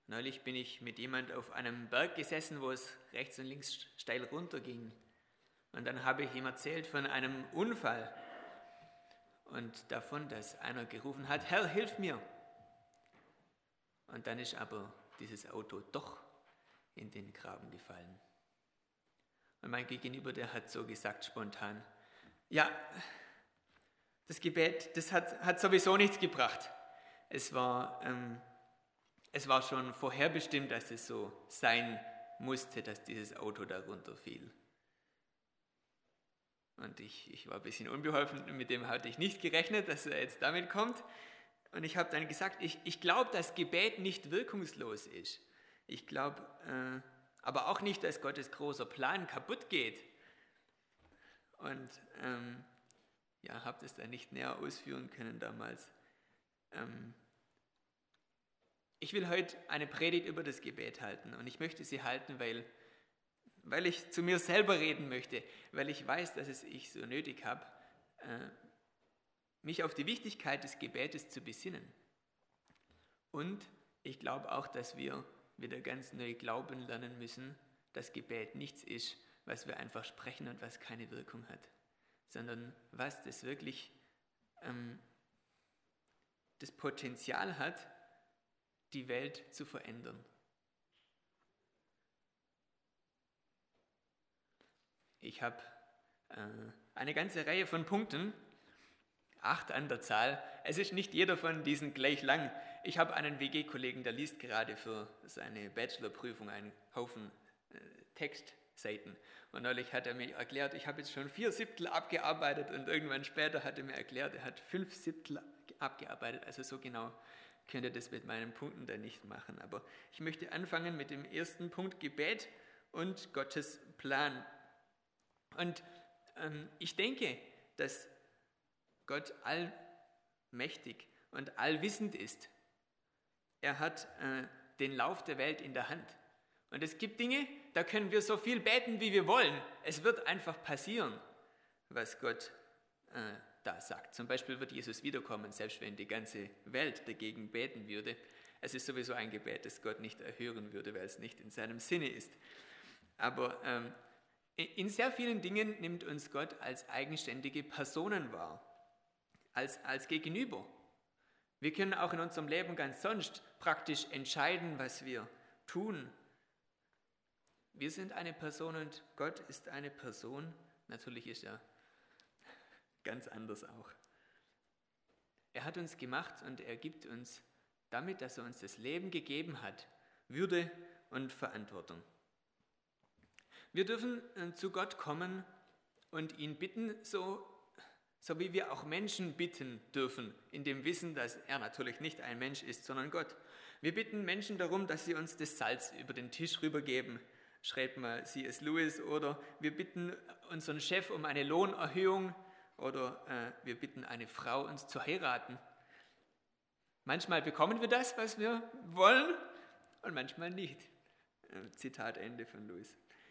Neulich bin ich mit jemand auf einem Berg gesessen, wo es rechts und links steil runterging. Und dann habe ich ihm erzählt von einem Unfall und davon, dass einer gerufen hat, Herr, hilf mir. Und dann ist aber dieses Auto doch in den Graben gefallen. Und mein Gegenüber, der hat so gesagt spontan, ja, das Gebet, das hat sowieso nichts gebracht. Es war schon vorherbestimmt, dass es so sein musste, dass dieses Auto darunter fiel. Und ich war ein bisschen unbeholfen, mit dem hatte ich nicht gerechnet, dass er jetzt damit kommt. Und ich habe dann gesagt, ich glaube, dass Gebet nicht wirkungslos ist. Ich glaube aber auch nicht, dass Gottes großer Plan kaputt geht. Und habe das dann nicht näher ausführen können damals. Ich will heute eine Predigt über das Gebet halten und ich möchte sie halten, weil ich zu mir selber reden möchte, weil ich weiß, dass ich so nötig habe, mich auf die Wichtigkeit des Gebetes zu besinnen. Und ich glaube auch, dass wir wieder ganz neu glauben lernen müssen, dass Gebet nichts ist, was wir einfach sprechen und was keine Wirkung hat, sondern was das wirklich das Potenzial hat, die Welt zu verändern. Ich habe eine ganze Reihe von Punkten, 8 an der Zahl. Es ist nicht jeder von diesen gleich lang. Ich habe einen WG-Kollegen, der liest gerade für seine Bachelorprüfung einen Haufen Textseiten. Und neulich hat er mir erklärt, ich habe jetzt schon 4/7 abgearbeitet und irgendwann später hat er mir erklärt, er hat 5/7 abgearbeitet. Also so genau könnt ihr das mit meinen Punkten dann nicht machen. Aber ich möchte anfangen mit dem ersten Punkt, Gebet und Gottes Plan. Und ich denke, dass Gott allmächtig und allwissend ist. Er hat den Lauf der Welt in der Hand. Und es gibt Dinge, da können wir so viel beten, wie wir wollen. Es wird einfach passieren, was Gott da sagt. Zum Beispiel wird Jesus wiederkommen, selbst wenn die ganze Welt dagegen beten würde. Es ist sowieso ein Gebet, das Gott nicht erhören würde, weil es nicht in seinem Sinne ist. Aber in sehr vielen Dingen nimmt uns Gott als eigenständige Personen wahr, als Gegenüber. Wir können auch in unserem Leben ganz sonst praktisch entscheiden, was wir tun. Wir sind eine Person und Gott ist eine Person. Natürlich ist er ganz anders auch. Er hat uns gemacht und er gibt uns damit, dass er uns das Leben gegeben hat, Würde und Verantwortung. Wir dürfen zu Gott kommen und ihn bitten, so wie wir auch Menschen bitten dürfen, in dem Wissen, dass er natürlich nicht ein Mensch ist, sondern Gott. Wir bitten Menschen darum, dass sie uns das Salz über den Tisch rübergeben, schreibt mal C.S. Lewis, oder wir bitten unseren Chef um eine Lohnerhöhung, oder wir bitten eine Frau, uns zu heiraten. Manchmal bekommen wir das, was wir wollen, und manchmal nicht. Zitat Ende von Lewis.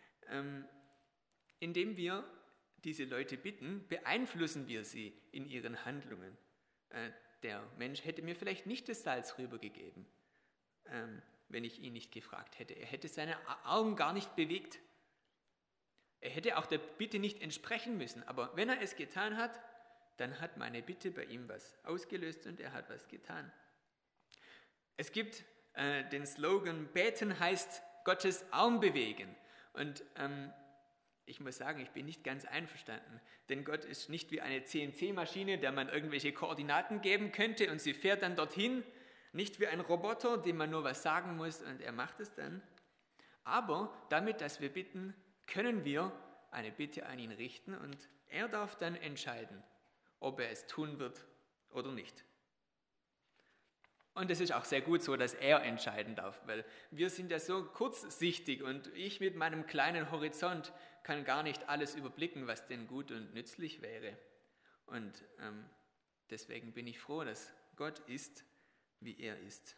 Indem wir diese Leute bitten, beeinflussen wir sie in ihren Handlungen. Der Mensch hätte mir vielleicht nicht das Salz rübergegeben, wenn ich ihn nicht gefragt hätte. Er hätte seine Arme gar nicht bewegt. Er hätte auch der Bitte nicht entsprechen müssen, aber wenn er es getan hat, dann hat meine Bitte bei ihm was ausgelöst und er hat was getan. Es gibt den Slogan, beten heißt Gottes Arm bewegen. Und ich muss sagen, ich bin nicht ganz einverstanden, denn Gott ist nicht wie eine CNC-Maschine, der man irgendwelche Koordinaten geben könnte und sie fährt dann dorthin, nicht wie ein Roboter, dem man nur was sagen muss und er macht es dann. Aber damit, dass wir bitten, können wir eine Bitte an ihn richten und er darf dann entscheiden, ob er es tun wird oder nicht. Und es ist auch sehr gut so, dass er entscheiden darf, weil wir sind ja so kurzsichtig und ich mit meinem kleinen Horizont kann gar nicht alles überblicken, was denn gut und nützlich wäre. Und deswegen bin ich froh, dass Gott ist, wie er ist.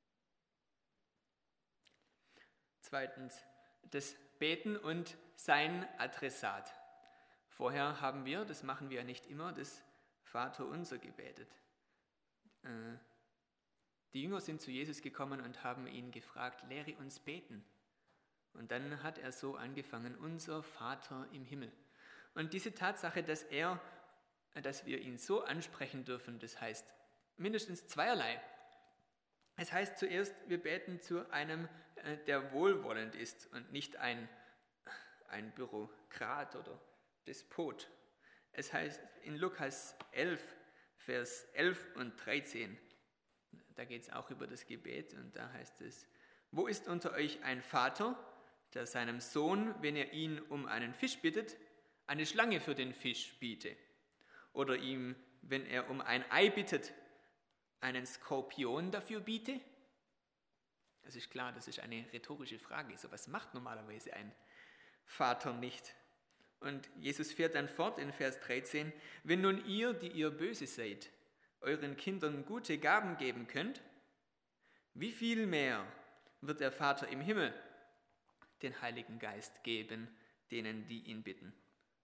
Zweitens, das Beten und sein Adressat. Vorher haben wir, das machen wir ja nicht immer, das Vaterunser gebetet. Die Jünger sind zu Jesus gekommen und haben ihn gefragt, lehre uns beten. Und dann hat er so angefangen, unser Vater im Himmel. Und diese Tatsache, dass wir ihn so ansprechen dürfen, das heißt mindestens zweierlei. Es heißt zuerst, wir beten zu einem, der wohlwollend ist und nicht ein Bürokrat oder Despot. Es heißt in Lukas 11, Vers 11 und 13, da geht es auch über das Gebet und da heißt es, wo ist unter euch ein Vater, der seinem Sohn, wenn er ihn um einen Fisch bittet, eine Schlange für den Fisch biete? Oder ihm, wenn er um ein Ei bittet, einen Skorpion dafür biete? Das ist klar, das ist eine rhetorische Frage. So was macht normalerweise ein Vater nicht. Und Jesus fährt dann fort in Vers 13, wenn nun ihr, die ihr böse seid, euren Kindern gute Gaben geben könnt, wie viel mehr wird der Vater im Himmel den Heiligen Geist geben, denen, die ihn bitten.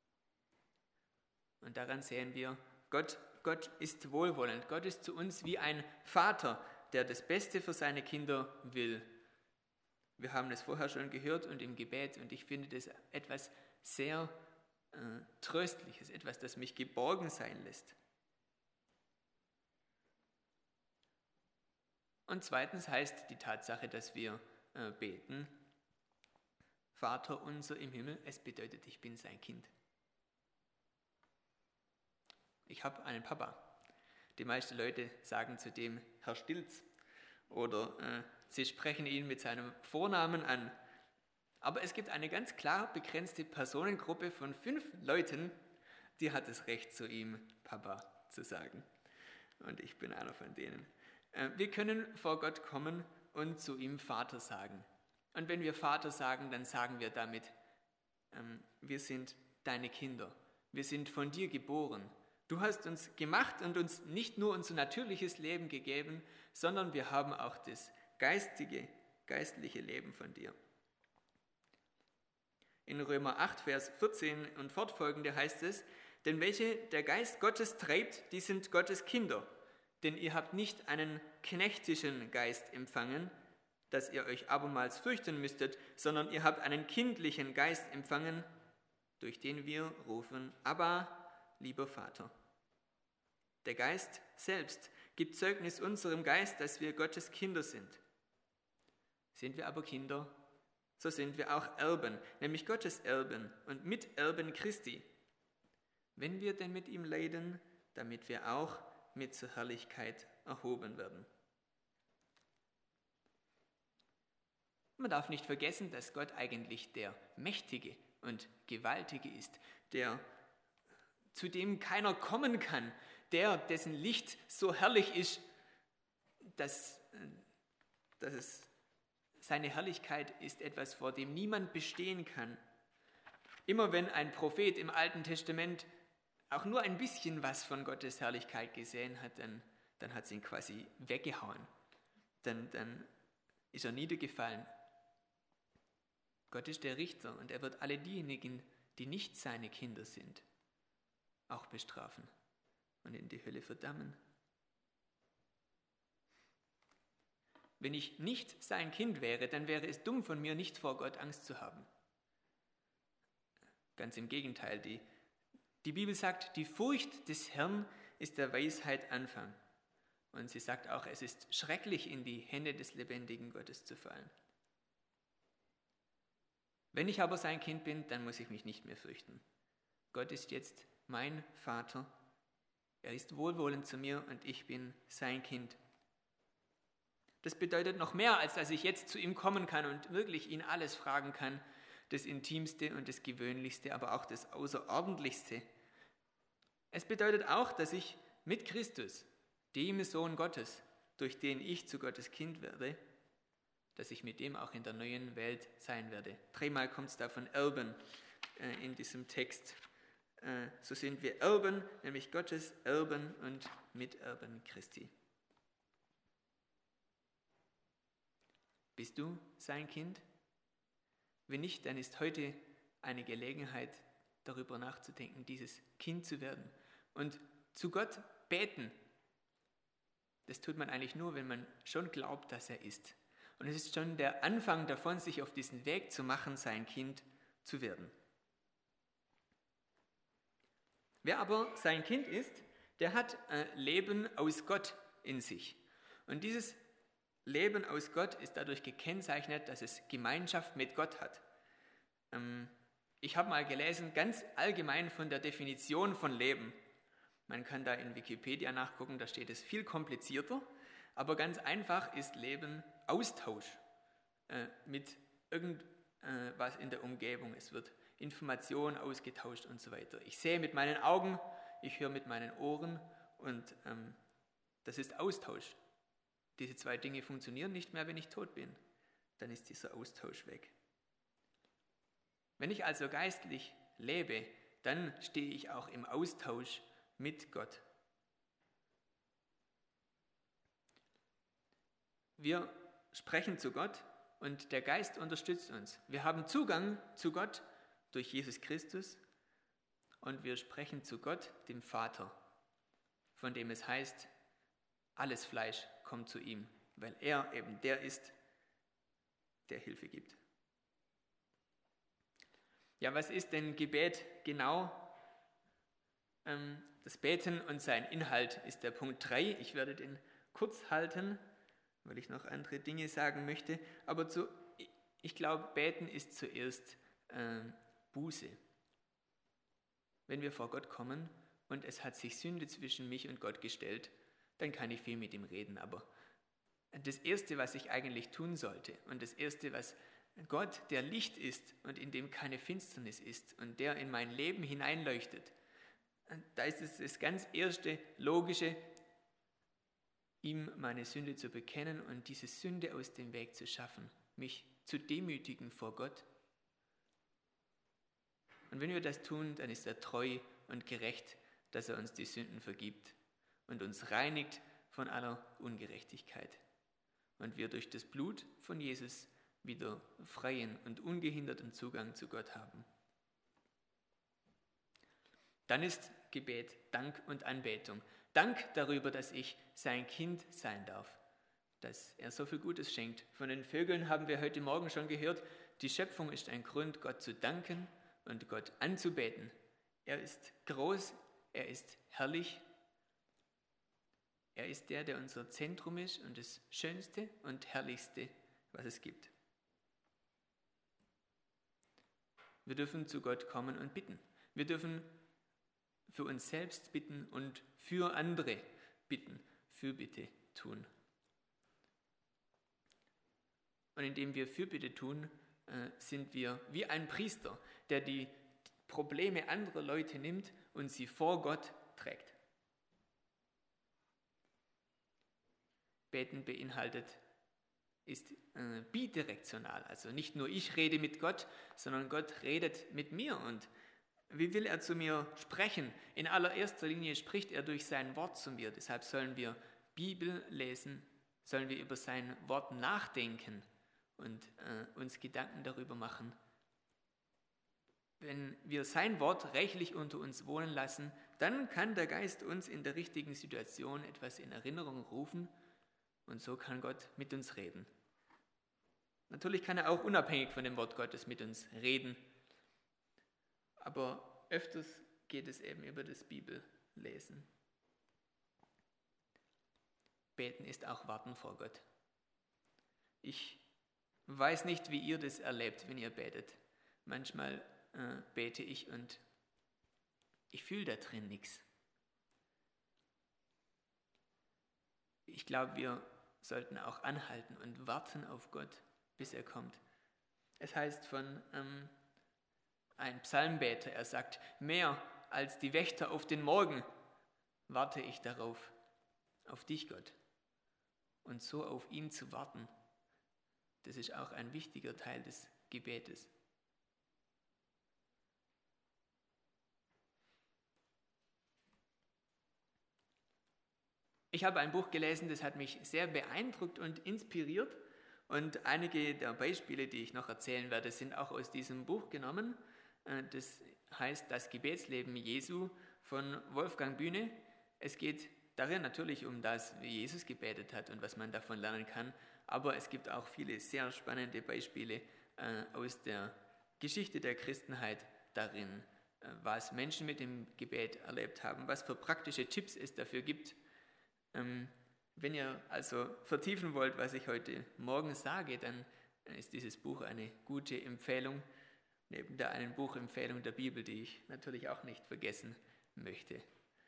Und daran sehen wir, Gott ist wohlwollend. Gott ist zu uns wie ein Vater, der das Beste für seine Kinder will. Wir haben es vorher schon gehört und im Gebet und ich finde das etwas sehr Tröstliches, etwas, das mich geborgen sein lässt. Und zweitens heißt die Tatsache, dass wir beten, Vater unser im Himmel, es bedeutet, ich bin sein Kind. Ich habe einen Papa. Die meisten Leute sagen zu dem Herr Stilz oder sie sprechen ihn mit seinem Vornamen an. Aber es gibt eine ganz klar begrenzte Personengruppe von 5 Leuten, die hat das Recht, zu ihm Papa zu sagen. Und ich bin einer von denen. Wir können vor Gott kommen und zu ihm Vater sagen. Und wenn wir Vater sagen, dann sagen wir damit, wir sind deine Kinder. Wir sind von dir geboren. Du hast uns gemacht und uns nicht nur unser natürliches Leben gegeben, sondern wir haben auch das geistliche Leben von dir. In Römer 8, Vers 14 und fortfolgende heißt es, denn welche der Geist Gottes treibt, die sind Gottes Kinder. Denn ihr habt nicht einen knechtischen Geist empfangen, dass ihr euch abermals fürchten müsstet, sondern ihr habt einen kindlichen Geist empfangen, durch den wir rufen, Abba, lieber Vater. Der Geist selbst gibt Zeugnis unserem Geist, dass wir Gottes Kinder sind. Sind wir aber Kinder, so sind wir auch Erben, nämlich Gottes Erben und Miterben Christi, wenn wir denn mit ihm leiden, damit wir auch mit zur Herrlichkeit erhoben werden. Man darf nicht vergessen, dass Gott eigentlich der Mächtige und Gewaltige ist, der zu dem keiner kommen kann, dessen Licht so herrlich ist, dass seine Herrlichkeit ist etwas, vor dem niemand bestehen kann. Immer wenn ein Prophet im Alten Testament auch nur ein bisschen was von Gottes Herrlichkeit gesehen hat, dann hat es ihn quasi weggehauen. Dann ist er niedergefallen. Gott ist der Richter und er wird alle diejenigen, die nicht seine Kinder sind, auch bestrafen und in die Hölle verdammen. Wenn ich nicht sein Kind wäre, dann wäre es dumm von mir, nicht vor Gott Angst zu haben. Ganz im Gegenteil, die Bibel sagt, die Furcht des Herrn ist der Weisheit Anfang. Und sie sagt auch, es ist schrecklich, in die Hände des lebendigen Gottes zu fallen. Wenn ich aber sein Kind bin, dann muss ich mich nicht mehr fürchten. Gott ist jetzt mein Vater. Er ist wohlwollend zu mir und ich bin sein Kind. Das bedeutet noch mehr, als dass ich jetzt zu ihm kommen kann und wirklich ihn alles fragen kann, das Intimste und das Gewöhnlichste, aber auch das Außerordentlichste. Es bedeutet auch, dass ich mit Christus, dem Sohn Gottes, durch den ich zu Gottes Kind werde, dass ich mit dem auch in der neuen Welt sein werde. 3-mal kommt es da von Erben in diesem Text. So sind wir Erben, nämlich Gottes Erben und Miterben Christi. Bist du sein Kind? Wenn nicht, dann ist heute eine Gelegenheit, darüber nachzudenken, dieses Kind zu werden und zu Gott beten. Das tut man eigentlich nur, wenn man schon glaubt, dass er ist. Und es ist schon der Anfang davon, sich auf diesen Weg zu machen, sein Kind zu werden. Wer aber sein Kind ist, der hat Leben aus Gott in sich. Und dieses Leben aus Gott ist dadurch gekennzeichnet, dass es Gemeinschaft mit Gott hat. Ich habe mal gelesen, ganz allgemein von der Definition von Leben. Man kann da in Wikipedia nachgucken, da steht es viel komplizierter, aber ganz einfach ist Leben Austausch mit irgendwas in der Umgebung. Es wird Information ausgetauscht und so weiter. Ich sehe mit meinen Augen, ich höre mit meinen Ohren und das ist Austausch. Diese zwei Dinge funktionieren nicht mehr, wenn ich tot bin. Dann ist dieser Austausch weg. Wenn ich also geistlich lebe, dann stehe ich auch im Austausch mit Gott. Wir sprechen zu Gott und der Geist unterstützt uns. Wir haben Zugang zu Gott durch Jesus Christus und wir sprechen zu Gott, dem Vater, von dem es heißt, alles Fleisch kommt zu ihm, weil er eben der ist, der Hilfe gibt. Ja, was ist denn Gebet genau? Das Beten und sein Inhalt ist der Punkt 3. Ich werde den kurz halten, weil ich noch andere Dinge sagen möchte. Aber ich glaube, Beten ist zuerst Buße. Wenn wir vor Gott kommen und es hat sich Sünde zwischen mich und Gott gestellt, dann kann ich viel mit ihm reden. Aber das Erste, was ich eigentlich tun sollte und das Erste, was Gott, der Licht ist und in dem keine Finsternis ist und der in mein Leben hineinleuchtet, da ist es das ganz erste Logische, ihm meine Sünde zu bekennen und diese Sünde aus dem Weg zu schaffen, mich zu demütigen vor Gott. Und wenn wir das tun, dann ist er treu und gerecht, dass er uns die Sünden vergibt und uns reinigt von aller Ungerechtigkeit. Und wir durch das Blut von Jesus wieder freien und ungehinderten Zugang zu Gott haben. Dann ist Gebet Dank und Anbetung. Dank darüber, dass ich sein Kind sein darf, dass er so viel Gutes schenkt. Von den Vögeln haben wir heute Morgen schon gehört, die Schöpfung ist ein Grund, Gott zu danken und Gott anzubeten. Er ist groß, er ist herrlich, er ist der unser Zentrum ist und das Schönste und Herrlichste, was es gibt. Wir dürfen zu Gott kommen und bitten. Wir dürfen für uns selbst bitten und für andere bitten, Fürbitte tun. Und indem wir Fürbitte tun, sind wir wie ein Priester, der die Probleme anderer Leute nimmt und sie vor Gott trägt. Beten ist bidirektional, also nicht nur ich rede mit Gott, sondern Gott redet mit mir. Und wie will er zu mir sprechen? In allererster Linie spricht er durch sein Wort zu mir. Deshalb sollen wir Bibel lesen, sollen wir über sein Wort nachdenken und uns Gedanken darüber machen. Wenn wir sein Wort reichlich unter uns wohnen lassen, dann kann der Geist uns in der richtigen Situation etwas in Erinnerung rufen und so kann Gott mit uns reden. Natürlich kann er auch unabhängig von dem Wort Gottes mit uns reden, aber öfters geht es eben über das Bibellesen. Beten ist auch Warten vor Gott. Ich weiß nicht, wie ihr das erlebt, wenn ihr betet. Manchmal bete ich und ich fühle da drin nichts. Ich glaube, wir sollten auch anhalten und warten auf Gott, bis er kommt. Es heißt von einem Psalmbeter, er sagt, mehr als die Wächter auf den Morgen warte ich darauf, auf dich, Gott. Und so auf ihn zu warten, das ist auch ein wichtiger Teil des Gebetes. Ich habe ein Buch gelesen, das hat mich sehr beeindruckt und inspiriert. Und einige der Beispiele, die ich noch erzählen werde, sind auch aus diesem Buch genommen. Das heißt Das Gebetsleben Jesu von Wolfgang Bühne. Es geht darin natürlich um das, wie Jesus gebetet hat und was man davon lernen kann, aber es gibt auch viele sehr spannende Beispiele aus der Geschichte der Christenheit darin, was Menschen mit dem Gebet erlebt haben, was für praktische Tipps es dafür gibt. Wenn ihr also vertiefen wollt, was ich heute Morgen sage, dann ist dieses Buch eine gute Empfehlung, neben der einen Buchempfehlung der Bibel, die ich natürlich auch nicht vergessen möchte.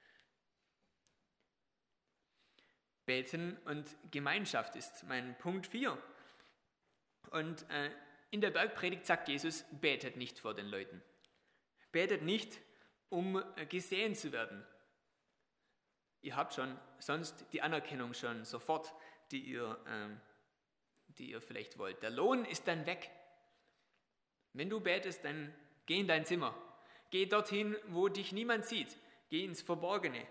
Beten und Gemeinschaft ist mein Punkt 4. Und in der Bergpredigt sagt Jesus, betet nicht vor den Leuten. Betet nicht, um gesehen zu werden. Ihr habt schon sonst die Anerkennung schon sofort, die ihr vielleicht wollt. Der Lohn ist dann weg. Wenn du betest, dann geh in dein Zimmer. Geh dorthin, wo dich niemand sieht. Geh ins Verborgene.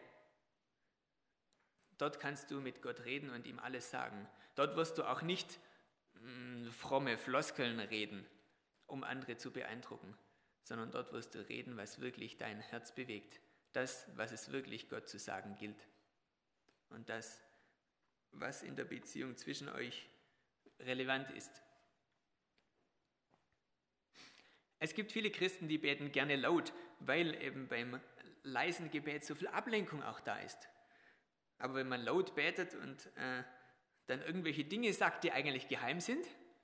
Dort kannst du mit Gott reden und ihm alles sagen. Dort wirst du auch nicht fromme Floskeln reden, um andere zu beeindrucken, sondern dort wirst du reden, was wirklich dein Herz bewegt. Das, was es wirklich Gott zu sagen gilt. Und das, was in der Beziehung zwischen euch relevant ist. Es gibt viele Christen, die beten gerne laut, weil eben beim leisen Gebet so viel Ablenkung auch da ist. Aber wenn man laut betet und dann irgendwelche Dinge sagt, die eigentlich geheim sind,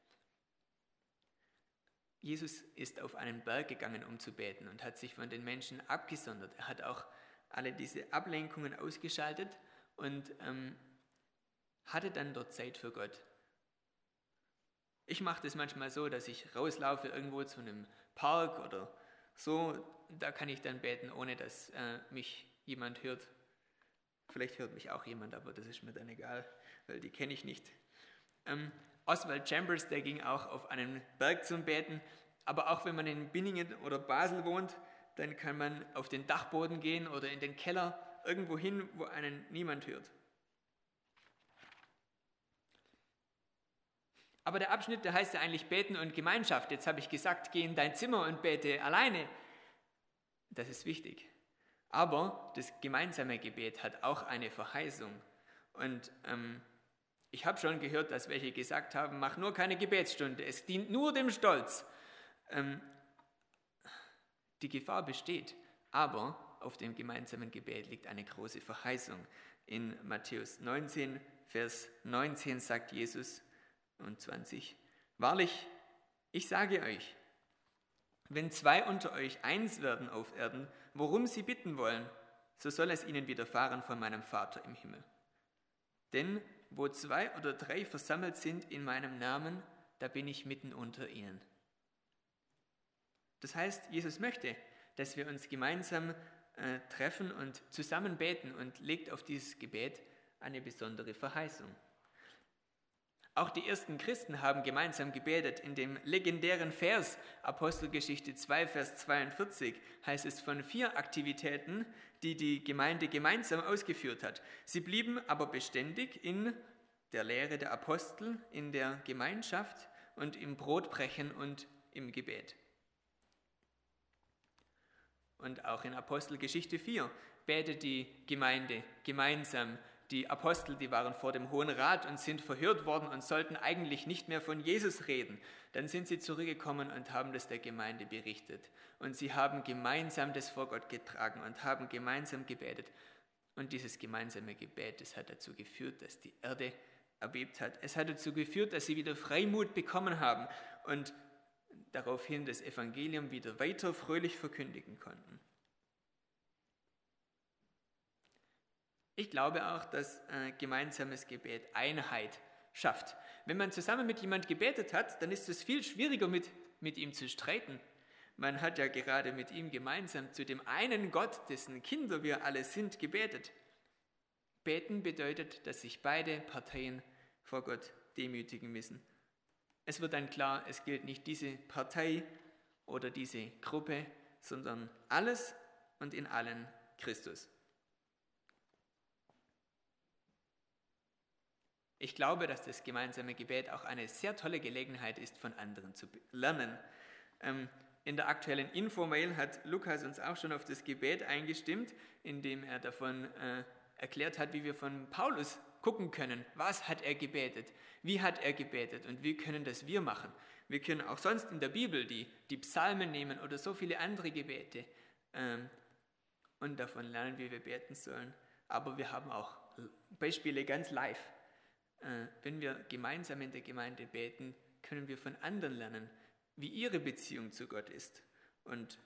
Jesus ist auf einen Berg gegangen, um zu beten und hat sich von den Menschen abgesondert. Er hat auch alle diese Ablenkungen ausgeschaltet und hatte dann dort Zeit für Gott. Ich mache das manchmal so, dass ich rauslaufe irgendwo zu einem Park oder so. Da kann ich dann beten, ohne dass mich jemand hört. Vielleicht hört mich auch jemand, aber das ist mir dann egal, weil die kenne ich nicht. Oswald Chambers, der ging auch auf einen Berg zum Beten, aber auch wenn man in Binningen oder Basel wohnt, dann kann man auf den Dachboden gehen oder in den Keller, irgendwo hin, wo einen niemand hört. Aber der Abschnitt, der heißt ja eigentlich Beten und Gemeinschaft. Jetzt habe ich gesagt, geh in dein Zimmer und bete alleine. Das ist wichtig. Aber das gemeinsame Gebet hat auch eine Verheißung. Und ich habe schon gehört, dass welche gesagt haben, mach nur keine Gebetsstunde, es dient nur dem Stolz. Die Gefahr besteht, aber auf dem gemeinsamen Gebet liegt eine große Verheißung. In Matthäus 19, Vers 19 sagt Jesus und 20, wahrlich, ich sage euch, wenn zwei unter euch eins werden auf Erden, worum sie bitten wollen, so soll es ihnen widerfahren von meinem Vater im Himmel. Denn wo 2 oder 3 versammelt sind in meinem Namen, da bin ich mitten unter ihnen. Das heißt, Jesus möchte, dass wir uns gemeinsam treffen und zusammen beten und legt auf dieses Gebet eine besondere Verheißung. Auch die ersten Christen haben gemeinsam gebetet. In dem legendären Vers Apostelgeschichte 2, Vers 42 heißt es von 4 Aktivitäten, die die Gemeinde gemeinsam ausgeführt hat. Sie blieben aber beständig in der Lehre der Apostel, in der Gemeinschaft und im Brotbrechen und im Gebet. Und auch in Apostelgeschichte 4 betet die Gemeinde gemeinsam. Die Apostel, die waren vor dem Hohen Rat und sind verhört worden und sollten eigentlich nicht mehr von Jesus reden. Dann sind sie zurückgekommen und haben das der Gemeinde berichtet. Und sie haben gemeinsam das vor Gott getragen und haben gemeinsam gebetet. Und dieses gemeinsame Gebet, das hat dazu geführt, dass die Erde erbebt hat. Es hat dazu geführt, dass sie wieder Freimut bekommen haben und daraufhin das Evangelium wieder weiter fröhlich verkündigen konnten. Ich glaube auch, dass gemeinsames Gebet Einheit schafft. Wenn man zusammen mit jemand gebetet hat, dann ist es viel schwieriger, mit ihm zu streiten. Man hat ja gerade mit ihm gemeinsam zu dem einen Gott, dessen Kinder wir alle sind, gebetet. Beten bedeutet, dass sich beide Parteien vor Gott demütigen müssen. Es wird dann klar, es gilt nicht diese Partei oder diese Gruppe, sondern alles und in allen Christus. Ich glaube, dass das gemeinsame Gebet auch eine sehr tolle Gelegenheit ist, von anderen zu lernen. In der aktuellen Infomail hat Lukas uns auch schon auf das Gebet eingestimmt, indem er davon erklärt hat, wie wir von Paulus gucken können, was hat er gebetet, wie hat er gebetet und wie können das wir machen. Wir können auch sonst in der Bibel die Psalmen nehmen oder so viele andere Gebete und davon lernen, wie wir beten sollen. Aber wir haben auch Beispiele ganz live. Wenn wir gemeinsam in der Gemeinde beten, können wir von anderen lernen, wie ihre Beziehung zu Gott ist. Und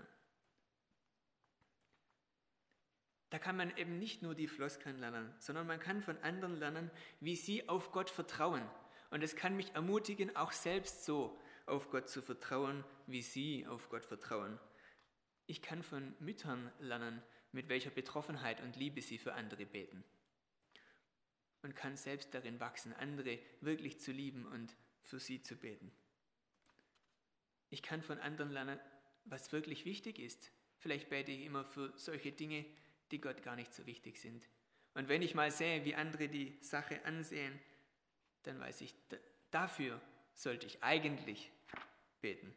da kann man eben nicht nur die Floskeln lernen, sondern man kann von anderen lernen, wie sie auf Gott vertrauen. Und es kann mich ermutigen, auch selbst so auf Gott zu vertrauen, wie sie auf Gott vertrauen. Ich kann von Müttern lernen, mit welcher Betroffenheit und Liebe sie für andere beten. Und kann selbst darin wachsen, andere wirklich zu lieben und für sie zu beten. Ich kann von anderen lernen, was wirklich wichtig ist. Vielleicht bete ich immer für solche Dinge, die Gott gar nicht so wichtig sind. Und wenn ich mal sehe, wie andere die Sache ansehen, dann weiß ich, dafür sollte ich eigentlich beten.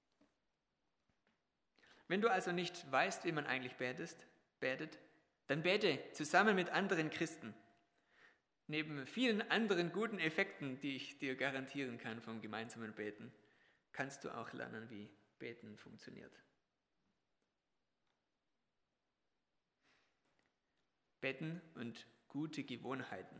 Wenn du also nicht weißt, wie man eigentlich betet, dann bete zusammen mit anderen Christen. Neben vielen anderen guten Effekten, die ich dir garantieren kann vom gemeinsamen Beten, kannst du auch lernen, wie Beten funktioniert. Beten und gute Gewohnheiten.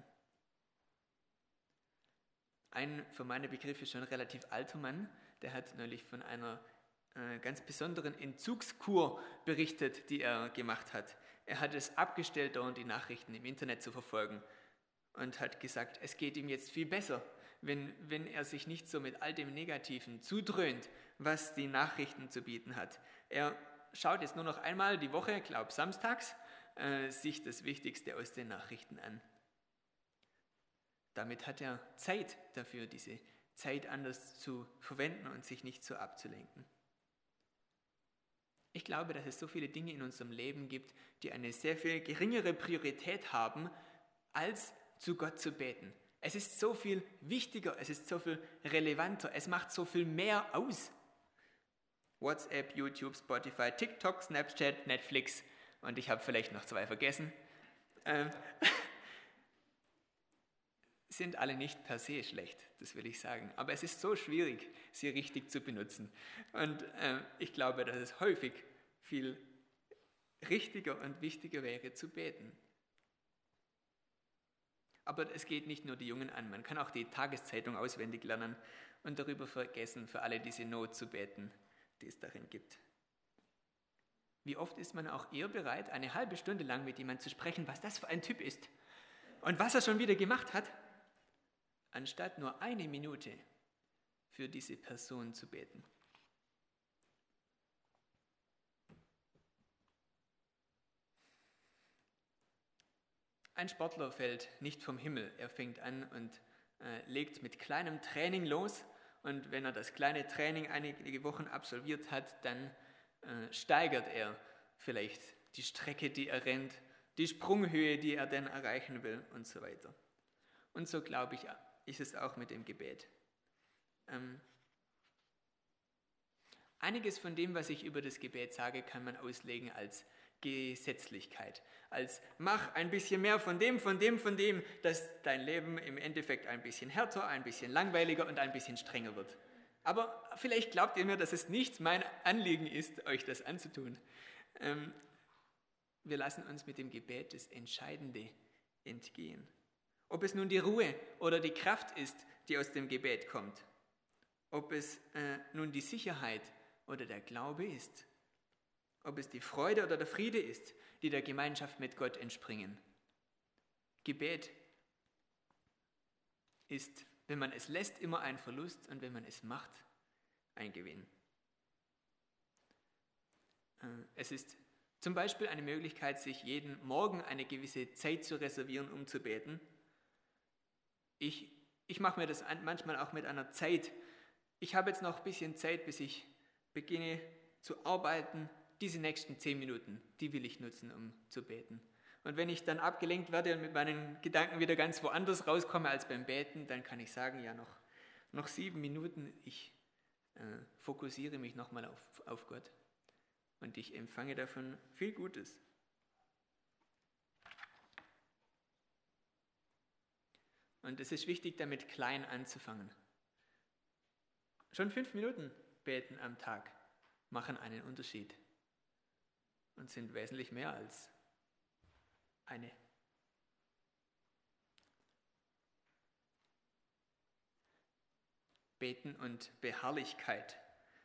Ein für meine Begriffe schon relativ alter Mann, der hat neulich von einer ganz besonderen Entzugskur berichtet, die er gemacht hat. Er hat es abgestellt, dauernd die Nachrichten im Internet zu verfolgen und hat gesagt, es geht ihm jetzt viel besser, wenn er sich nicht so mit all dem Negativen zudröhnt, was die Nachrichten zu bieten hat. Er schaut jetzt nur noch einmal die Woche, glaube samstags, sich das Wichtigste aus den Nachrichten an. Damit hat er Zeit dafür, diese Zeit anders zu verwenden und sich nicht so abzulenken. Ich glaube, dass es so viele Dinge in unserem Leben gibt, die eine sehr viel geringere Priorität haben, als zu Gott zu beten. Es ist so viel wichtiger, es ist so viel relevanter, es macht so viel mehr aus. WhatsApp, YouTube, Spotify, TikTok, Snapchat, Netflix und ich habe vielleicht noch 2 vergessen. Sind alle nicht per se schlecht, das will ich sagen. Aber es ist so schwierig, sie richtig zu benutzen. Und ich glaube, dass es häufig viel richtiger und wichtiger wäre, zu beten. Aber es geht nicht nur die Jungen an. Man kann auch die Tageszeitung auswendig lernen und darüber vergessen, für alle diese Not zu beten, die es darin gibt. Wie oft ist man auch eher bereit, eine halbe Stunde lang mit jemandem zu sprechen, was das für ein Typ ist und was er schon wieder gemacht hat, anstatt nur 1 Minute für diese Person zu beten. Ein Sportler fällt nicht vom Himmel. Er fängt an und legt mit kleinem Training los. Und wenn er das kleine Training einige Wochen absolviert hat, dann steigert er vielleicht die Strecke, die er rennt, die Sprunghöhe, die er dann erreichen will und so weiter. Und so, glaube ich, ist es auch mit dem Gebet. Einiges von dem, was ich über das Gebet sage, kann man auslegen als Gesetzlichkeit, als mach ein bisschen mehr von dem, dass dein Leben im Endeffekt ein bisschen härter, ein bisschen langweiliger und ein bisschen strenger wird. Aber vielleicht glaubt ihr mir, dass es nicht mein Anliegen ist, euch das anzutun. Wir lassen uns mit dem Gebet das Entscheidende entgehen. Ob es nun die Ruhe oder die Kraft ist, die aus dem Gebet kommt. Ob es nun die Sicherheit oder der Glaube ist. Ob es die Freude oder der Friede ist, die der Gemeinschaft mit Gott entspringen. Gebet ist, wenn man es lässt, immer ein Verlust und wenn man es macht, ein Gewinn. Es ist zum Beispiel eine Möglichkeit, sich jeden Morgen eine gewisse Zeit zu reservieren, um zu beten. Ich mache mir das manchmal auch mit einer Zeit. Ich habe jetzt noch ein bisschen Zeit, bis ich beginne zu arbeiten. Diese nächsten 10 Minuten, die will ich nutzen, um zu beten. Und wenn ich dann abgelenkt werde und mit meinen Gedanken wieder ganz woanders rauskomme als beim Beten, dann kann ich sagen, ja, noch 7 Minuten, ich fokussiere mich nochmal auf Gott. Und ich empfange davon viel Gutes. Und es ist wichtig, damit klein anzufangen. Schon 5 Minuten beten am Tag machen einen Unterschied und sind wesentlich mehr als eine. Beten und Beharrlichkeit.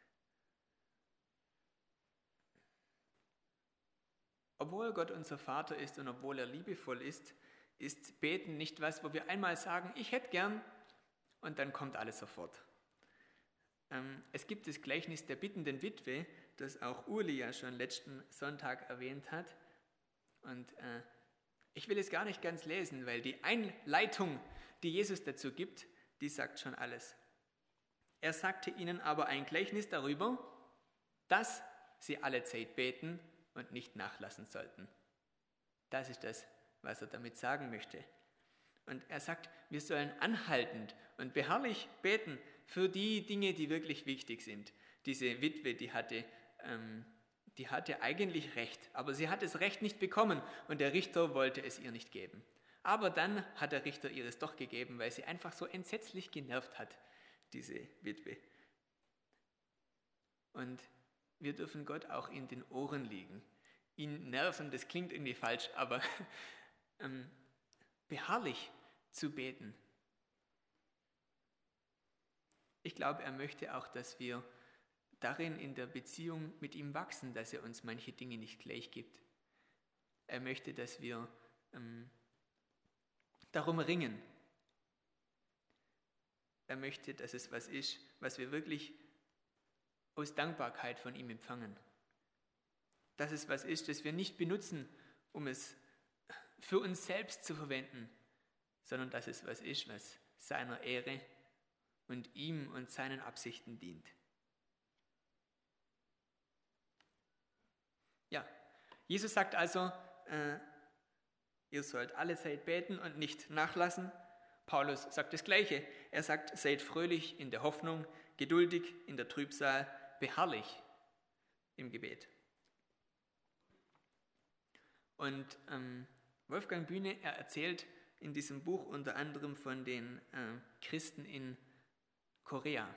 Obwohl Gott unser Vater ist und obwohl er liebevoll ist, ist Beten nicht was, wo wir einmal sagen, ich hätte gern, und dann kommt alles sofort. Es gibt das Gleichnis der bittenden Witwe, das auch Uli ja schon letzten Sonntag erwähnt hat. Und ich will es gar nicht ganz lesen, weil die Einleitung, die Jesus dazu gibt, die sagt schon alles. Er sagte ihnen aber ein Gleichnis darüber, dass sie alle Zeit beten und nicht nachlassen sollten. Das ist das, was er damit sagen möchte. Und er sagt, wir sollen anhaltend und beharrlich beten für die Dinge, die wirklich wichtig sind. Diese Witwe, die hatte eigentlich Recht, aber sie hat das Recht nicht bekommen und der Richter wollte es ihr nicht geben. Aber dann hat der Richter ihr es doch gegeben, weil sie einfach so entsetzlich genervt hat, diese Witwe. Und wir dürfen Gott auch in den Ohren liegen. Ihn nerven, das klingt irgendwie falsch, aber beharrlich zu beten. Ich glaube, er möchte auch, dass wir darin in der Beziehung mit ihm wachsen, dass er uns manche Dinge nicht gleich gibt. Er möchte, dass wir darum ringen. Er möchte, dass es was ist, was wir wirklich aus Dankbarkeit von ihm empfangen. Dass es was ist, das wir nicht benutzen, um es für uns selbst zu verwenden, sondern dass es was ist, was seiner Ehre und ihm und seinen Absichten dient. Ja, Jesus sagt also, ihr sollt alle Zeit beten und nicht nachlassen. Paulus sagt das Gleiche. Er sagt, seid fröhlich in der Hoffnung, geduldig in der Trübsal, beharrlich im Gebet. Und Wolfgang Bühne, er erzählt in diesem Buch unter anderem von den Christen in Korea.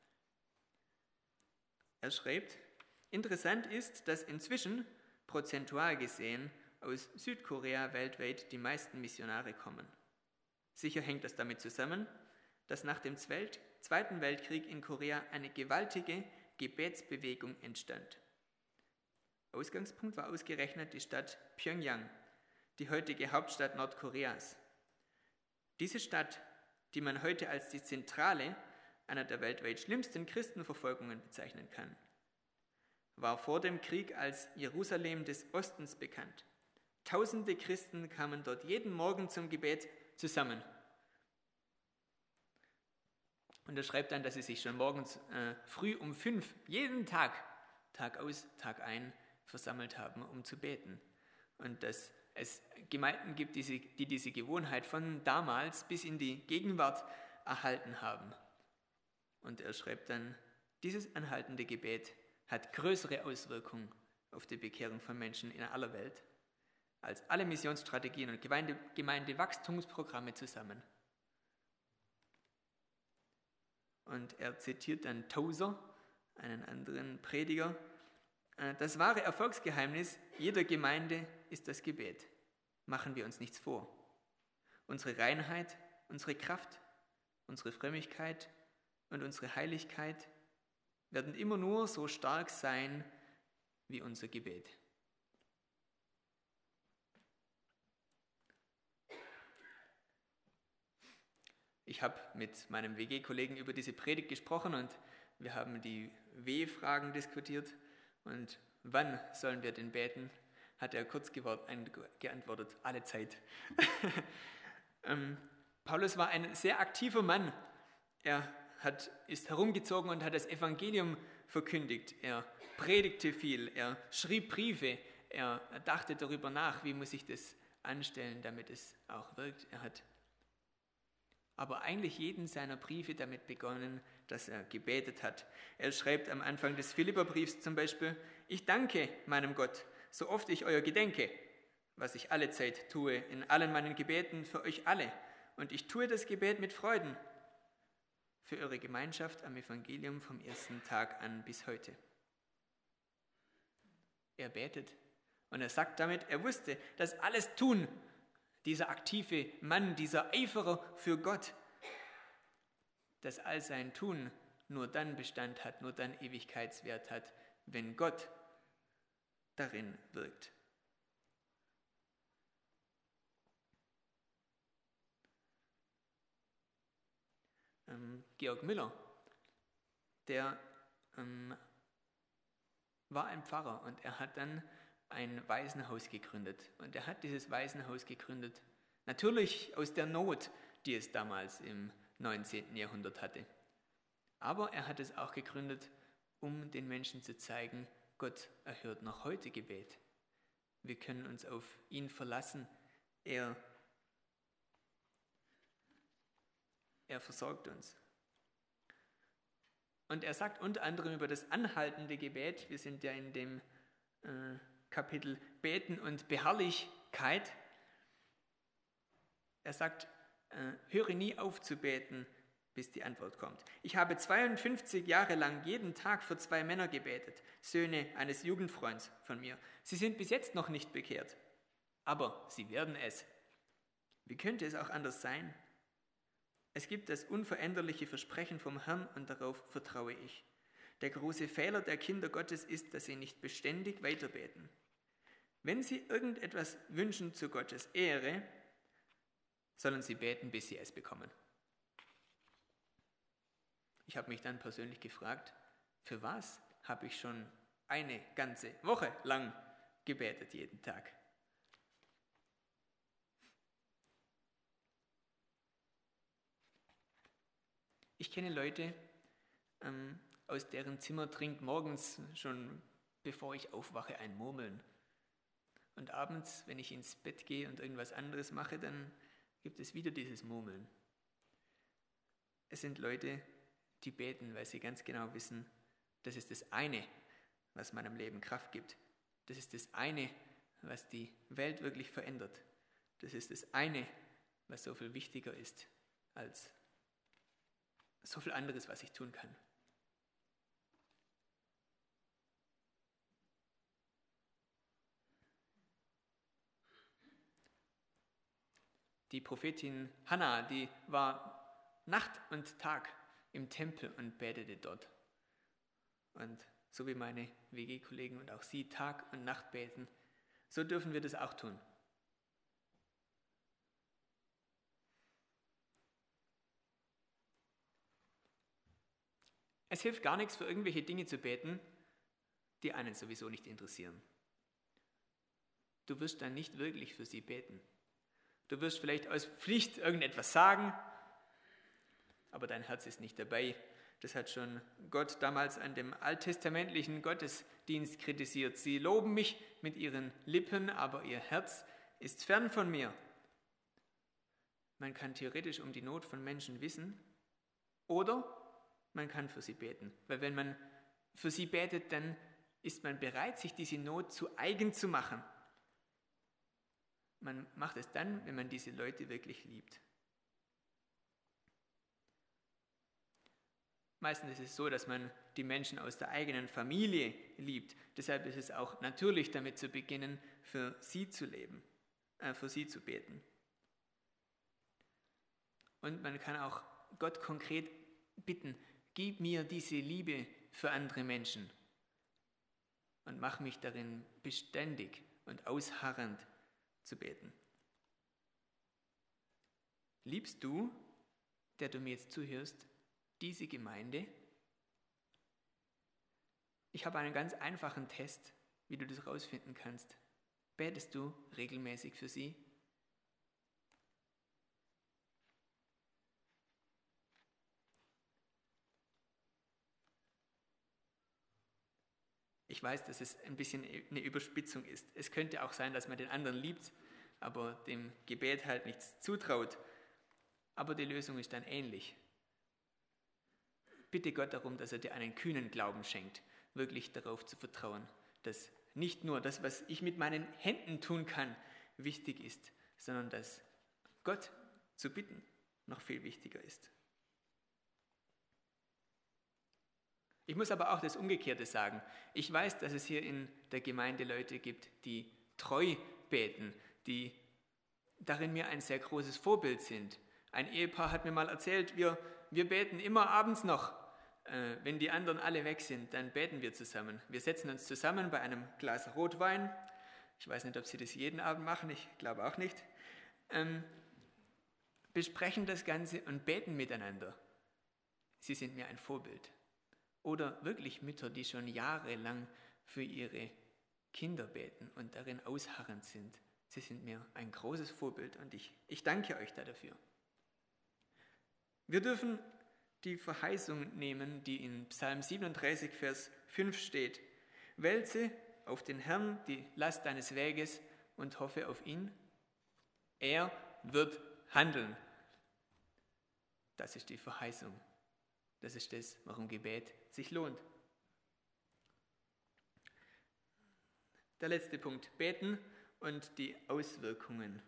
Er schreibt, interessant ist, dass inzwischen prozentual gesehen aus Südkorea weltweit die meisten Missionare kommen. Sicher hängt das damit zusammen, dass nach dem Zweiten Weltkrieg in Korea eine gewaltige Gebetsbewegung entstand. Ausgangspunkt war ausgerechnet die Stadt Pjöngjang, die heutige Hauptstadt Nordkoreas. Diese Stadt, die man heute als die Zentrale einer der weltweit schlimmsten Christenverfolgungen bezeichnen kann, war vor dem Krieg als Jerusalem des Ostens bekannt. Tausende Christen kamen dort jeden Morgen zum Gebet zusammen. Und er schreibt dann, dass sie sich schon morgens früh um 5 jeden Tag, Tag aus, Tag ein, versammelt haben, um zu beten. Und dass es Gemeinden gibt, die diese Gewohnheit von damals bis in die Gegenwart erhalten haben. Und er schreibt dann, dieses anhaltende Gebet hat größere Auswirkungen auf die Bekehrung von Menschen in aller Welt als alle Missionsstrategien und Gemeindewachstumsprogramme zusammen. Und er zitiert dann Tozer, einen anderen Prediger. Das wahre Erfolgsgeheimnis jeder Gemeinde ist das Gebet. Machen wir uns nichts vor. Unsere Reinheit, unsere Kraft, unsere Frömmigkeit und unsere Heiligkeit werden immer nur so stark sein wie unser Gebet. Ich habe mit meinem WG-Kollegen über diese Predigt gesprochen und wir haben die W-Fragen diskutiert. Und wann sollen wir denn beten? Hat er kurz geantwortet, alle Zeit. Paulus war ein sehr aktiver Mann. Er ist herumgezogen und hat das Evangelium verkündigt. Er predigte viel, er schrieb Briefe, er dachte darüber nach, wie muss ich das anstellen, damit es auch wirkt. Er hat aber eigentlich jeden seiner Briefe damit begonnen, dass er gebetet hat. Er schreibt am Anfang des Philipperbriefs zum Beispiel, ich danke meinem Gott, so oft ich euer gedenke, was ich alle Zeit tue, in allen meinen Gebeten für euch alle und ich tue das Gebet mit Freuden für eure Gemeinschaft am Evangelium vom ersten Tag an bis heute. Er betet und er sagt damit, er wusste, dass alles Tun, dieser aktive Mann, dieser Eiferer für Gott, dass all sein Tun nur dann Bestand hat, nur dann Ewigkeitswert hat, wenn Gott darin wirkt. Georg Müller, der war ein Pfarrer und er hat dann ein Waisenhaus gegründet. Und er hat dieses Waisenhaus gegründet, natürlich aus der Not, die es damals im 19. Jahrhundert hatte. Aber er hat es auch gegründet, um den Menschen zu zeigen, Gott erhört noch heute Gebet. Wir können uns auf ihn verlassen. Er versorgt uns. Und er sagt unter anderem über das anhaltende Gebet, wir sind ja in dem Kapitel Beten und Beharrlichkeit. Er sagt, höre nie auf zu beten, bis die Antwort kommt. Ich habe 52 Jahre lang jeden Tag für 2 Männer gebetet, Söhne eines Jugendfreunds von mir. Sie sind bis jetzt noch nicht bekehrt, aber sie werden es. Wie könnte es auch anders sein? Es gibt das unveränderliche Versprechen vom Herrn und darauf vertraue ich. Der große Fehler der Kinder Gottes ist, dass sie nicht beständig weiterbeten. Wenn sie irgendetwas wünschen zu Gottes Ehre, sollen sie beten, bis sie es bekommen. Ich habe mich dann persönlich gefragt, für was habe ich schon eine ganze Woche lang gebetet jeden Tag? Ich kenne Leute, aus deren Zimmer dringt morgens schon, bevor ich aufwache, ein Murmeln. Und abends, wenn ich ins Bett gehe und irgendwas anderes mache, dann gibt es wieder dieses Murmeln. Es sind Leute, die beten, weil sie ganz genau wissen, das ist das eine, was meinem Leben Kraft gibt. Das ist das eine, was die Welt wirklich verändert. Das ist das eine, was so viel wichtiger ist als so viel anderes, was ich tun kann. Die Prophetin Hannah, die war Nacht und Tag im Tempel und betete dort. Und so wie meine WG-Kollegen und auch Sie Tag und Nacht beten, so dürfen wir das auch tun. Es hilft gar nichts, für irgendwelche Dinge zu beten, die einen sowieso nicht interessieren. Du wirst dann nicht wirklich für sie beten. Du wirst vielleicht aus Pflicht irgendetwas sagen, aber dein Herz ist nicht dabei. Das hat schon Gott damals an dem alttestamentlichen Gottesdienst kritisiert. Sie loben mich mit ihren Lippen, aber ihr Herz ist fern von mir. Man kann theoretisch um die Not von Menschen wissen oder man kann für sie beten. Weil wenn man für sie betet, dann ist man bereit, sich diese Not zu eigen zu machen. Man macht es dann, wenn man diese Leute wirklich liebt. Meistens ist es so, dass man die Menschen aus der eigenen Familie liebt. Deshalb ist es auch natürlich, damit zu beginnen, für sie zu leben, für sie zu beten. Und man kann auch Gott konkret bitten, gib mir diese Liebe für andere Menschen und mach mich darin beständig und ausharrend zu beten. Liebst du, der du mir jetzt zuhörst, diese Gemeinde? Ich habe einen ganz einfachen Test, wie du das rausfinden kannst. Betest du regelmäßig für sie? Ich weiß, dass es ein bisschen eine Überspitzung ist. Es könnte auch sein, dass man den anderen liebt, aber dem Gebet halt nichts zutraut. Aber die Lösung ist dann ähnlich. Bitte Gott darum, dass er dir einen kühnen Glauben schenkt, wirklich darauf zu vertrauen, dass nicht nur das, was ich mit meinen Händen tun kann, wichtig ist, sondern dass Gott zu bitten noch viel wichtiger ist. Ich muss aber auch das Umgekehrte sagen. Ich weiß, dass es hier in der Gemeinde Leute gibt, die treu beten, die darin mir ein sehr großes Vorbild sind. Ein Ehepaar hat mir mal erzählt, wir beten immer abends noch. Wenn die anderen alle weg sind, dann beten wir zusammen. Wir setzen uns zusammen bei einem Glas Rotwein. Ich weiß nicht, ob sie das jeden Abend machen, ich glaube auch nicht. Besprechen das Ganze und beten miteinander. Sie sind mir ein Vorbild. Oder wirklich Mütter, die schon jahrelang für ihre Kinder beten und darin ausharrend sind. Sie sind mir ein großes Vorbild und ich danke euch dafür. Wir dürfen die Verheißung nehmen, die in Psalm 37, Vers 5 steht. Wälze auf den Herrn die Last deines Weges und hoffe auf ihn. Er wird handeln. Das ist die Verheißung. Das ist das, warum Gebet sich lohnt. Der letzte Punkt, beten und die Auswirkungen.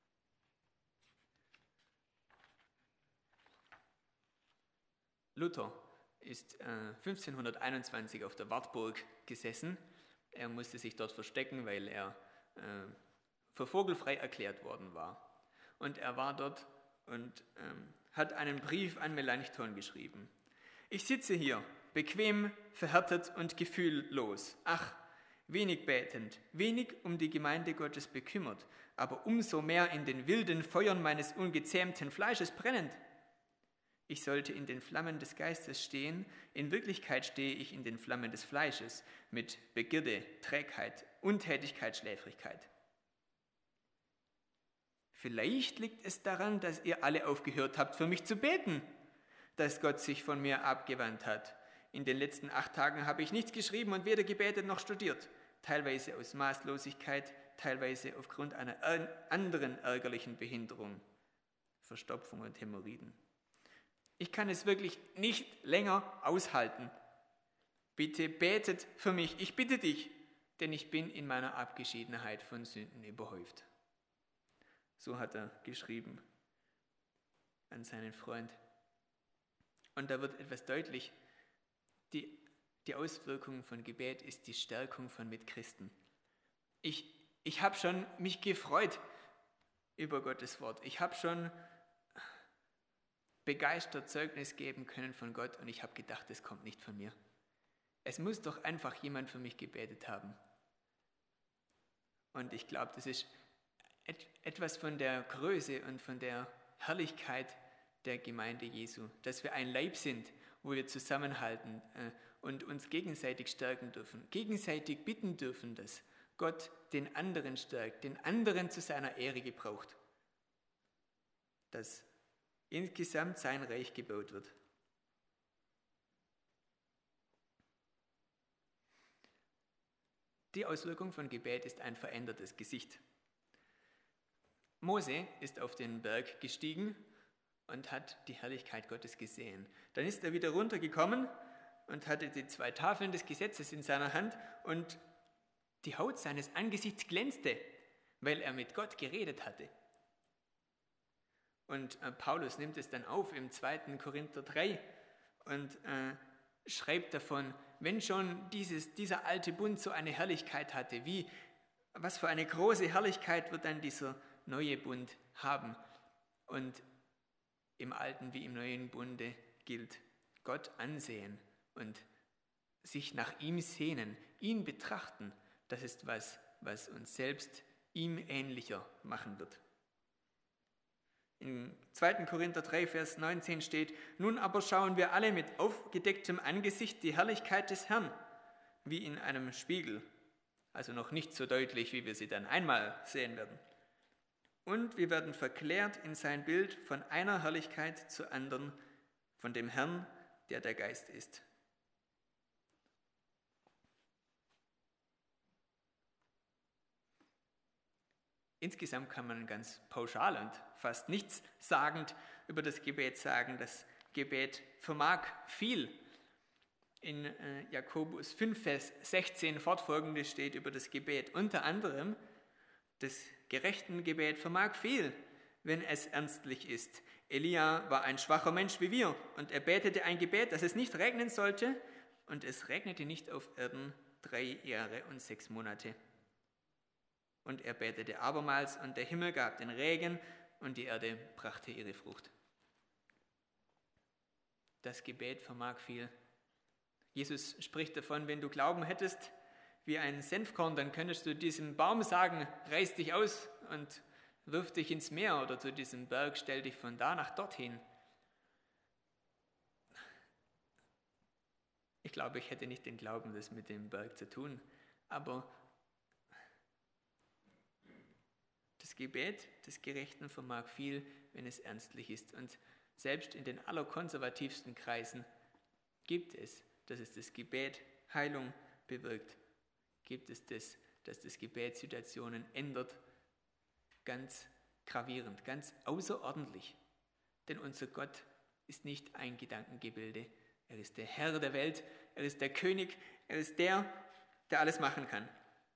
Luther ist 1521 auf der Wartburg gesessen. Er musste sich dort verstecken, weil er für vogelfrei erklärt worden war. Und er war dort und hat einen Brief an Melanchthon geschrieben. Ich sitze hier, bequem, verhärtet und gefühllos. Ach, wenig betend, wenig um die Gemeinde Gottes bekümmert, aber umso mehr in den wilden Feuern meines ungezähmten Fleisches brennend. Ich sollte in den Flammen des Geistes stehen, in Wirklichkeit stehe ich in den Flammen des Fleisches, mit Begierde, Trägheit, Untätigkeit, Schläfrigkeit. Vielleicht liegt es daran, dass ihr alle aufgehört habt, für mich zu beten, dass Gott sich von mir abgewandt hat. In den letzten 8 Tagen habe ich nichts geschrieben und weder gebetet noch studiert, teilweise aus Maßlosigkeit, teilweise aufgrund einer anderen ärgerlichen Behinderung, Verstopfung und Hämorrhoiden. Ich kann es wirklich nicht länger aushalten. Bitte betet für mich, ich bitte dich, denn ich bin in meiner Abgeschiedenheit von Sünden überhäuft. So hat er geschrieben an seinen Freund. Und da wird etwas deutlich, die Auswirkung von Gebet ist die Stärkung von Mitchristen. Ich habe schon mich gefreut über Gottes Wort. Ich habe schon begeistert Zeugnis geben können von Gott und ich habe gedacht, das kommt nicht von mir. Es muss doch einfach jemand für mich gebetet haben. Und ich glaube, das ist etwas von der Größe und von der Herrlichkeit der Gemeinde Jesu, dass wir ein Leib sind, wo wir zusammenhalten und uns gegenseitig stärken dürfen, gegenseitig bitten dürfen, dass Gott den anderen stärkt, den anderen zu seiner Ehre gebraucht, dass insgesamt sein Reich gebaut wird. Die Auswirkung von Gebet ist ein verändertes Gesicht. Mose ist auf den Berg gestiegen und hat die Herrlichkeit Gottes gesehen. Dann ist er wieder runtergekommen und hatte die 2 Tafeln des Gesetzes in seiner Hand und die Haut seines Angesichts glänzte, weil er mit Gott geredet hatte. Und Paulus nimmt es dann auf im 2. Korinther 3 und schreibt davon, wenn schon dieser alte Bund so eine Herrlichkeit hatte, was für eine große Herrlichkeit wird dann dieser neue Bund haben. Und im alten wie im neuen Bunde gilt Gott ansehen und sich nach ihm sehnen, ihn betrachten. Das ist was uns selbst ihm ähnlicher machen wird. In 2. Korinther 3, Vers 19 steht, nun aber schauen wir alle mit aufgedecktem Angesicht die Herrlichkeit des Herrn, wie in einem Spiegel, also noch nicht so deutlich, wie wir sie dann einmal sehen werden. Und wir werden verklärt in sein Bild von einer Herrlichkeit zur anderen, von dem Herrn, der der Geist ist. Insgesamt kann man ganz pauschal und fast nichts sagend über das Gebet sagen. Das Gebet vermag viel. In Jakobus 5, Vers 16 fortfolgende steht über das Gebet unter anderem, das gerechten Gebet vermag viel. wenn es ernstlich ist. Elia war ein schwacher Mensch wie wir und er betete ein Gebet, dass es nicht regnen sollte, und es regnete nicht auf Erden 3 Jahre und 6 Monate. Und er betete abermals und der Himmel gab den Regen und die Erde brachte ihre Frucht. Das Gebet vermag viel. Jesus spricht davon, wenn du Glauben hättest wie ein Senfkorn, dann könntest du diesem Baum sagen, reiß dich aus und wirf dich ins Meer, oder zu diesem Berg, stell dich von da nach dorthin. Ich glaube, ich hätte nicht den Glauben, das mit dem Berg zu tun, aber das Gebet des Gerechten vermag viel, wenn es ernstlich ist. Und selbst in den allerkonservativsten Kreisen gibt es, dass es das Gebet Heilung bewirkt, gibt es das, dass das Gebet Situationen ändert, ganz gravierend, ganz außerordentlich. Denn unser Gott ist nicht ein Gedankengebilde. Er ist der Herr der Welt, er ist der König, er ist der alles machen kann.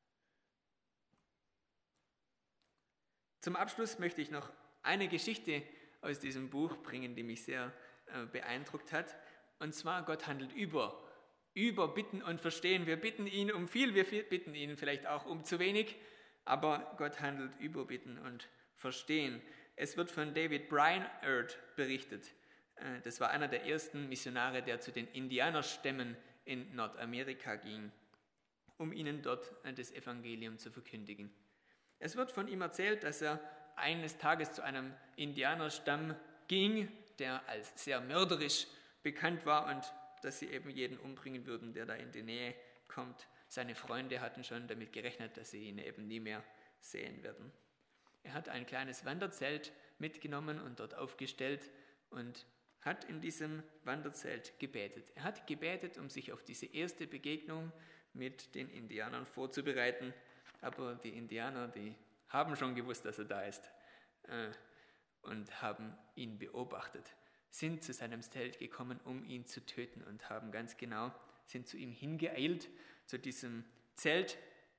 Zum Abschluss möchte ich noch eine Geschichte aus diesem Buch bringen, die mich sehr beeindruckt hat. Und zwar, Gott handelt über Bitten und Verstehen. Wir bitten ihn um viel, wir bitten ihn vielleicht auch um zu wenig, aber Gott handelt über Bitten und Verstehen. Es wird von David Brainerd berichtet. Das war einer der ersten Missionare, der zu den Indianerstämmen in Nordamerika ging, um ihnen dort das Evangelium zu verkündigen. Es wird von ihm erzählt, dass er eines Tages zu einem Indianerstamm ging, der als sehr mörderisch bekannt war und dass sie eben jeden umbringen würden, der da in die Nähe kommt. Seine Freunde hatten schon damit gerechnet, dass sie ihn eben nie mehr sehen werden. Er hat ein kleines Wanderzelt mitgenommen und dort aufgestellt und hat in diesem Wanderzelt gebetet. Er hat gebetet, um sich auf diese erste Begegnung mit den Indianern vorzubereiten. Aber die Indianer, die haben schon gewusst, dass er da ist und haben ihn beobachtet, sind zu seinem Zelt gekommen, um ihn zu töten und sind zu ihm hingeeilt, zu diesem Zelt.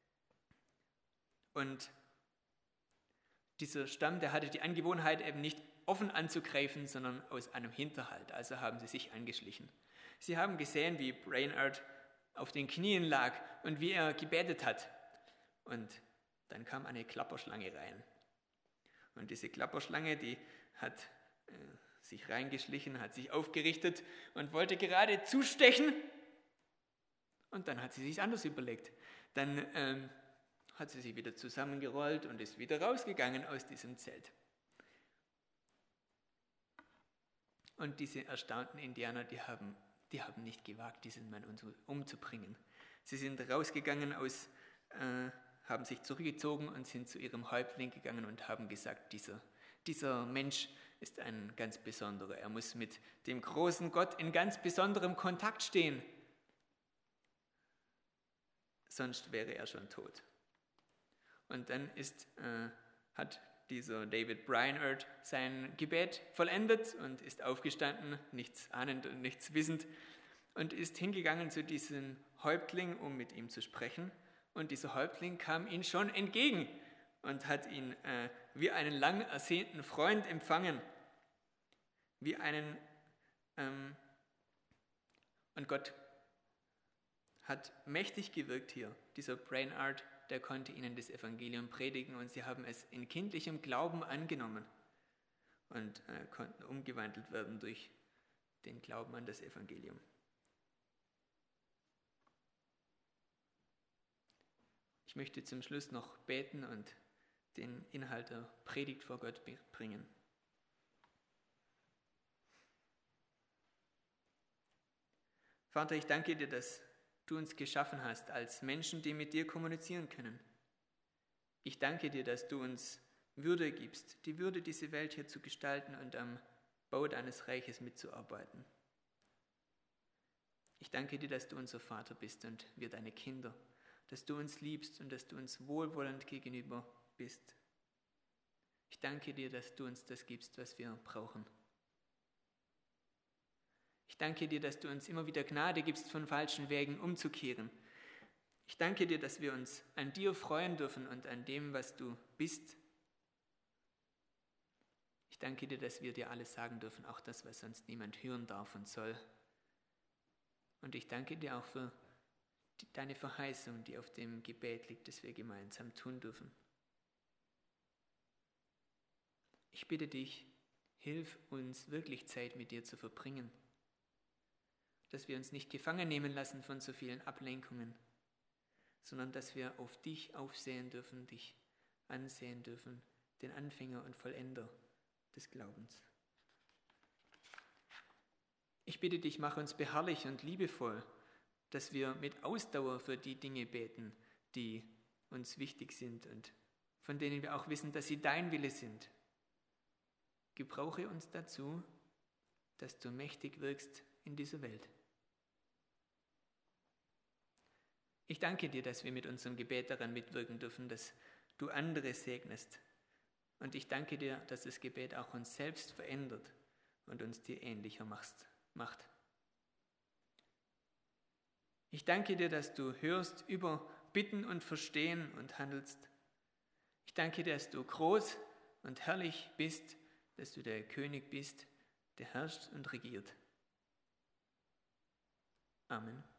Und dieser Stamm, der hatte die Angewohnheit, eben nicht offen anzugreifen, sondern aus einem Hinterhalt. Also haben sie sich angeschlichen. Sie haben gesehen, wie Brainerd auf den Knien lag und wie er gebetet hat. Und dann kam eine Klapperschlange rein. Und diese Klapperschlange, die hat sich reingeschlichen, hat sich aufgerichtet und wollte gerade zustechen. Und dann hat sie sich anders überlegt. Dann hat sie sich wieder zusammengerollt und ist wieder rausgegangen aus diesem Zelt. Und diese erstaunten Indianer, die haben nicht gewagt, diesen Mann umzubringen. Sie sind rausgegangen haben sich zurückgezogen und sind zu ihrem Häuptling gegangen und haben gesagt, dieser Mensch ist ein ganz besonderer. Er muss mit dem großen Gott in ganz besonderem Kontakt stehen. Sonst wäre er schon tot. Und dann hat dieser David Brainerd sein Gebet vollendet und ist aufgestanden, nichts ahnend und nichts wissend, und ist hingegangen zu diesem Häuptling, um mit ihm zu sprechen. Und dieser Häuptling kam ihm schon entgegen und hat ihn wie einen lang ersehnten Freund empfangen. Und Gott hat mächtig gewirkt hier. Dieser Brainerd, der konnte ihnen das Evangelium predigen und sie haben es in kindlichem Glauben angenommen und konnten umgewandelt werden durch den Glauben an das Evangelium. Ich möchte zum Schluss noch beten und den Inhalt der Predigt vor Gott bringen. Vater, ich danke dir, dass du uns geschaffen hast als Menschen, die mit dir kommunizieren können. Ich danke dir, dass du uns Würde gibst, die Würde, diese Welt hier zu gestalten und am Bau deines Reiches mitzuarbeiten. Ich danke dir, dass du unser Vater bist und wir deine Kinder, dass du uns liebst und dass du uns wohlwollend gegenüber bist. Ich danke dir, dass du uns das gibst, was wir brauchen. Ich danke dir, dass du uns immer wieder Gnade gibst, von falschen Wegen umzukehren. Ich danke dir, dass wir uns an dir freuen dürfen und an dem, was du bist. danke dir, dass wir dir alles sagen dürfen, auch das, was sonst niemand hören darf und soll. Und ich danke dir auch für deine Verheißung, die auf dem Gebet liegt, das wir gemeinsam tun dürfen. Ich bitte dich, hilf uns wirklich Zeit mit dir zu verbringen, dass wir uns nicht gefangen nehmen lassen von so vielen Ablenkungen, sondern dass wir auf dich aufsehen dürfen, dich ansehen dürfen, den Anfänger und Vollender des Glaubens. Ich bitte dich, mach uns beharrlich und liebevoll, dass wir mit Ausdauer für die Dinge beten, die uns wichtig sind und von denen wir auch wissen, dass sie dein Wille sind. Gebrauche uns dazu, dass du mächtig wirkst in dieser Welt. Ich danke dir, dass wir mit unserem Gebet daran mitwirken dürfen, dass du andere segnest. Und ich danke dir, dass das Gebet auch uns selbst verändert und uns dir ähnlicher macht. Ich danke dir, dass du hörst über Bitten und Verstehen und handelst. Ich danke dir, dass du groß und herrlich bist, dass du der König bist, der herrscht und regiert. Amen.